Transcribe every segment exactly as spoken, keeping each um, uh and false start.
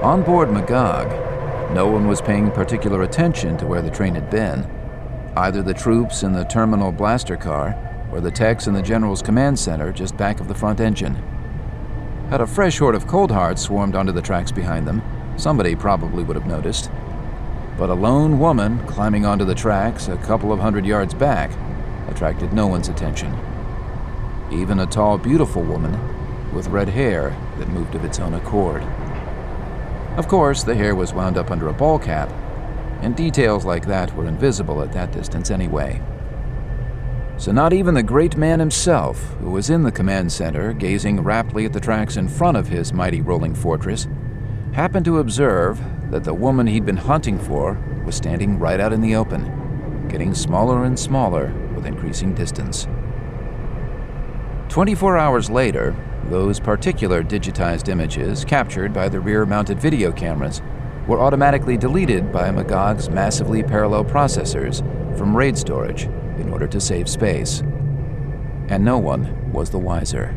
On board Magog, no one was paying particular attention to where the train had been. Either the troops in the terminal blaster car or the techs in the General's command center just back of the front engine. Had a fresh horde of cold hearts swarmed onto the tracks behind them, somebody probably would have noticed. But a lone woman climbing onto the tracks a couple of hundred yards back attracted no one's attention. Even a tall, beautiful woman with red hair that moved of its own accord. Of course, the hair was wound up under a ball cap, and details like that were invisible at that distance anyway. So not even the great man himself, who was in the command center gazing raptly at the tracks in front of his mighty rolling fortress, happened to observe that the woman he'd been hunting for was standing right out in the open, getting smaller and smaller with increasing distance. Twenty-four hours later, those particular digitized images captured by the rear-mounted video cameras were automatically deleted by Magog's massively parallel processors from RAID storage in order to save space. And no one was the wiser.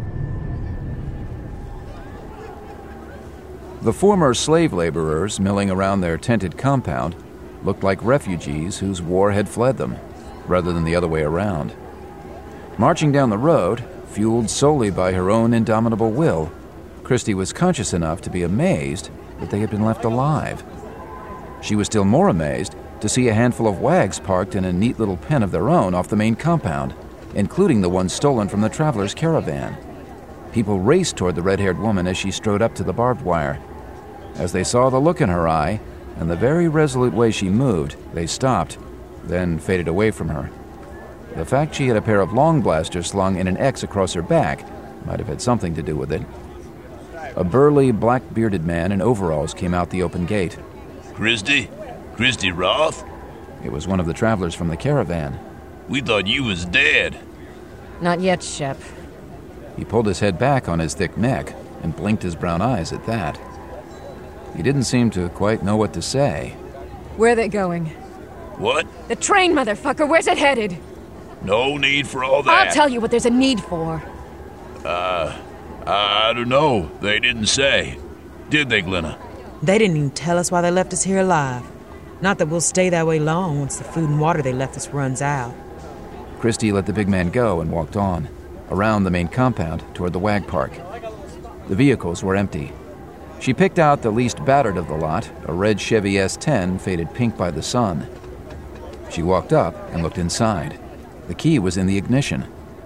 The former slave laborers milling around their tented compound looked like refugees whose war had fled them, rather than the other way around. Marching down the road, fueled solely by her own indomitable will, Christie was conscious enough to be amazed that they had been left alive. She was still more amazed to see a handful of wags parked in a neat little pen of their own off the main compound, including the one stolen from the traveler's caravan. People raced toward the red-haired woman as she strode up to the barbed wire. As they saw the look in her eye and the very resolute way she moved, they stopped, then faded away from her. The fact she had a pair of long blasters slung in an X across her back might have had something to do with it. A burly, black-bearded man in overalls came out the open gate. Christie? Christie Roth? It was one of the travelers from the caravan. We thought you was dead. Not yet, Shep. He pulled his head back on his thick neck and blinked his brown eyes at that. He didn't seem to quite know what to say. Where are they going? What? The train, motherfucker! Where's it headed? No need for all that. I'll tell you what there's a need for. Uh, I don't know. They didn't say. Did they, Glenna? They didn't even tell us why they left us here alive. Not that we'll stay that way long once the food and water they left us runs out. Christie let the big man go and walked on, around the main compound toward the wag park. The vehicles were empty. She picked out the least battered of the lot, a red Chevy S ten faded pink by the sun. She walked up and looked inside. The key was in the ignition.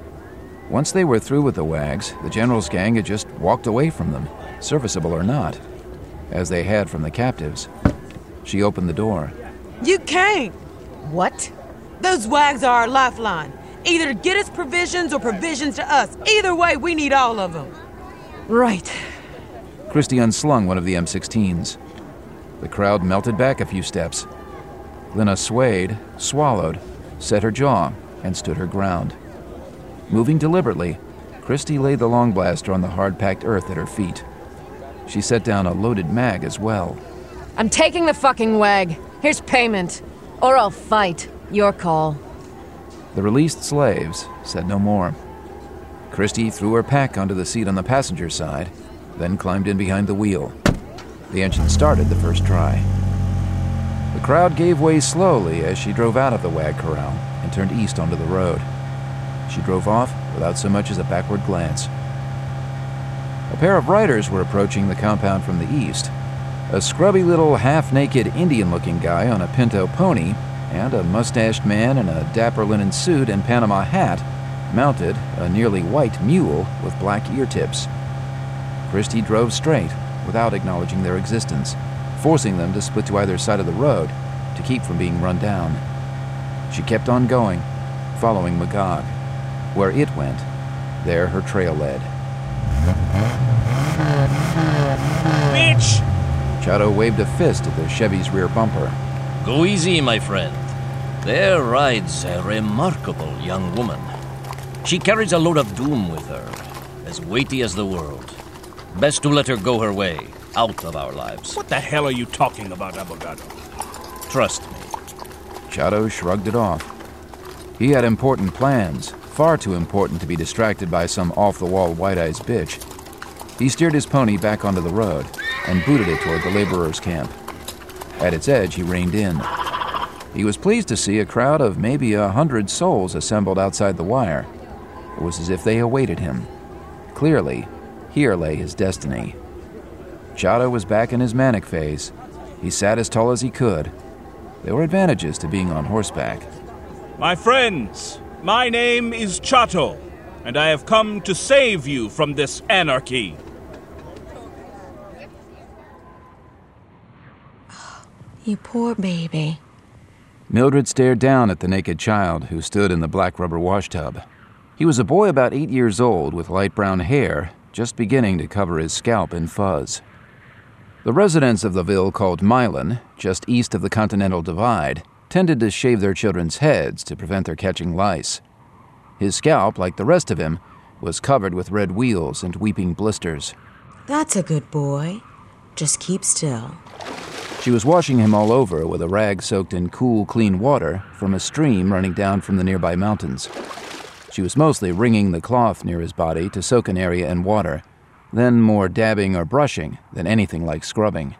Once they were through with the wags, the General's gang had just walked away from them, serviceable or not, as they had from the captives. She opened the door. You can't! What? Those wags are our lifeline. Either to get us provisions or provisions to us. Either way, we need all of them. Right. Christie unslung one of the M sixteens. The crowd melted back a few steps. Glenna swayed, swallowed, set her jaw, and stood her ground. Moving deliberately, Christie laid the long blaster on the hard-packed earth at her feet. She set down a loaded mag as well. I'm taking the fucking wag. Here's payment. Or I'll fight. Your call. The released slaves said no more. Christie threw her pack onto the seat on the passenger side, then climbed in behind the wheel. The engine started the first try. The crowd gave way slowly as she drove out of the wag corral and turned east onto the road. She drove off without so much as a backward glance. A pair of riders were approaching the compound from the east. A scrubby little half-naked Indian-looking guy on a pinto pony and a mustached man in a dapper linen suit and Panama hat mounted a nearly white mule with black ear tips. Christie drove straight without acknowledging their existence, forcing them to split to either side of the road to keep from being run down. She kept on going, following Magog. Where it went, there her trail led. Bitch! Chado waved a fist at the Chevy's rear bumper. Go easy, my friend. There rides a remarkable young woman. She carries a load of doom with her, as weighty as the world. Best to let her go her way, out of our lives. What the hell are you talking about, Abogado? Trust me. Chado shrugged it off. He had important plans, far too important to be distracted by some off-the-wall white-eyes bitch. He steered his pony back onto the road, and booted it toward the laborers' camp. At its edge, he reined in. He was pleased to see a crowd of maybe a hundred souls assembled outside the wire. It was as if they awaited him. Clearly, here lay his destiny. Chado was back in his manic phase. He sat as tall as he could. There were advantages to being on horseback. My friends, my name is Chato, and I have come to save you from this anarchy. You poor baby. Mildred stared down at the naked child who stood in the black rubber washtub. He was a boy about eight years old with light brown hair, just beginning to cover his scalp in fuzz. The residents of the ville called Milan, just east of the Continental Divide, tended to shave their children's heads to prevent their catching lice. His scalp, like the rest of him, was covered with red wheals and weeping blisters. That's a good boy. Just keep still. She was washing him all over with a rag soaked in cool, clean water from a stream running down from the nearby mountains. She was mostly wringing the cloth near his body to soak an area in water, then more dabbing or brushing than anything like scrubbing.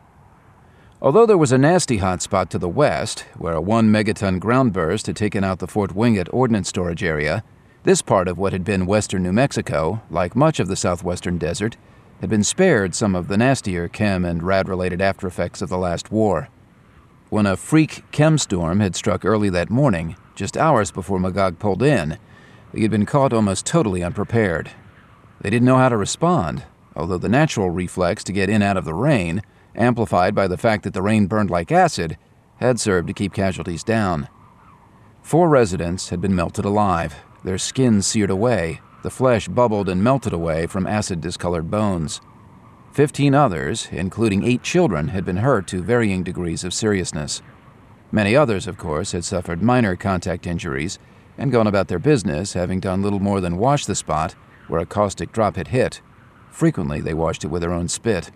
Although there was a nasty hot spot to the west, where a one megaton ground burst had taken out the Fort Wingate ordnance storage area, this part of what had been western New Mexico, like much of the southwestern desert, had been spared some of the nastier chem and rad-related aftereffects of the last war. When a freak chem storm had struck early that morning, just hours before Magog pulled in, they had been caught almost totally unprepared. They didn't know how to respond, although the natural reflex to get in out of the rain, amplified by the fact that the rain burned like acid, had served to keep casualties down. Four residents had been melted alive, their skins seared away, the flesh bubbled and melted away from acid-discolored bones. Fifteen others, including eight children, had been hurt to varying degrees of seriousness. Many others, of course, had suffered minor contact injuries and gone about their business, having done little more than wash the spot where a caustic drop had hit. Frequently, they washed it with their own spit.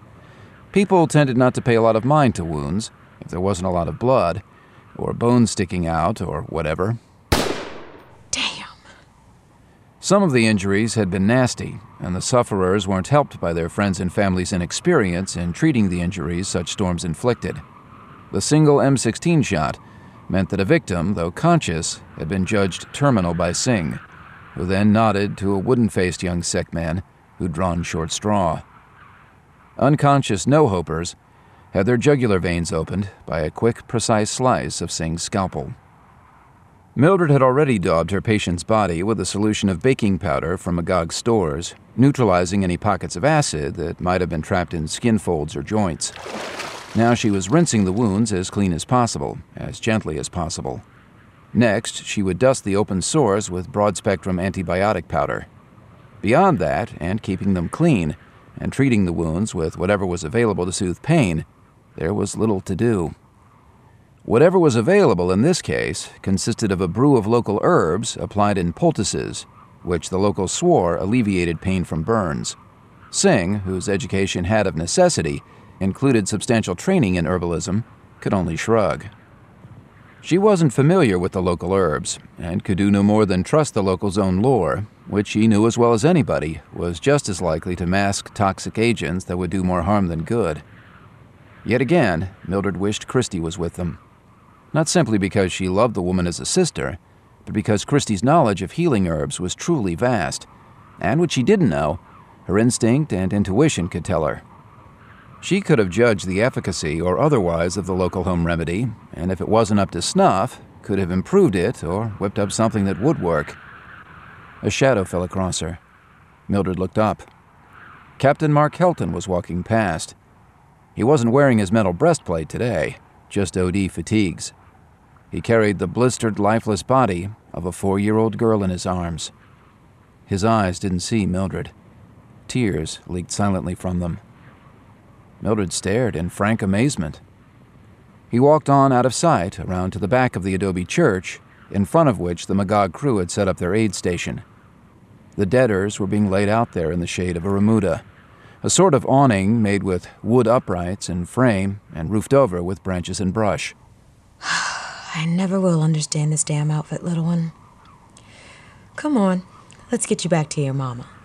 People tended not to pay a lot of mind to wounds if there wasn't a lot of blood, or bones sticking out, or whatever. Damn. Some of the injuries had been nasty, and the sufferers weren't helped by their friends' and families' inexperience in treating the injuries such storms inflicted. The single M sixteen shot meant that a victim, though conscious, had been judged terminal by Singh, who then nodded to a wooden-faced young sick man who'd drawn short straw. Unconscious no-hopers had their jugular veins opened by a quick, precise slice of Singh's scalpel. Mildred had already daubed her patient's body with a solution of baking powder from Magog's stores, neutralizing any pockets of acid that might have been trapped in skin folds or joints. Now she was rinsing the wounds as clean as possible, as gently as possible. Next, she would dust the open sores with broad-spectrum antibiotic powder. Beyond that, and keeping them clean, and treating the wounds with whatever was available to soothe pain, there was little to do. Whatever was available in this case consisted of a brew of local herbs applied in poultices, which the locals swore alleviated pain from burns. Singh, whose education had of necessity included substantial training in herbalism, could only shrug. She wasn't familiar with the local herbs, and could do no more than trust the locals' own lore, which she knew as well as anybody was just as likely to mask toxic agents that would do more harm than good. Yet again, Mildred wished Christy was with them. Not simply because she loved the woman as a sister, but because Christy's knowledge of healing herbs was truly vast, and what she didn't know, her instinct and intuition could tell her. She could have judged the efficacy or otherwise of the local home remedy, and if it wasn't up to snuff, could have improved it or whipped up something that would work. A shadow fell across her. Mildred looked up. Captain Mark Helton was walking past. He wasn't wearing his metal breastplate today, just O D fatigues. He carried the blistered, lifeless body of a four-year-old girl in his arms. His eyes didn't see Mildred. Tears leaked silently from them. Mildred stared in frank amazement. He walked on out of sight around to the back of the adobe church, in front of which the Magog crew had set up their aid station. The deaders were being laid out there in the shade of a remuda, a sort of awning made with wood uprights and frame and roofed over with branches and brush. I never will understand this damn outfit, little one. Come on, let's get you back to your mama.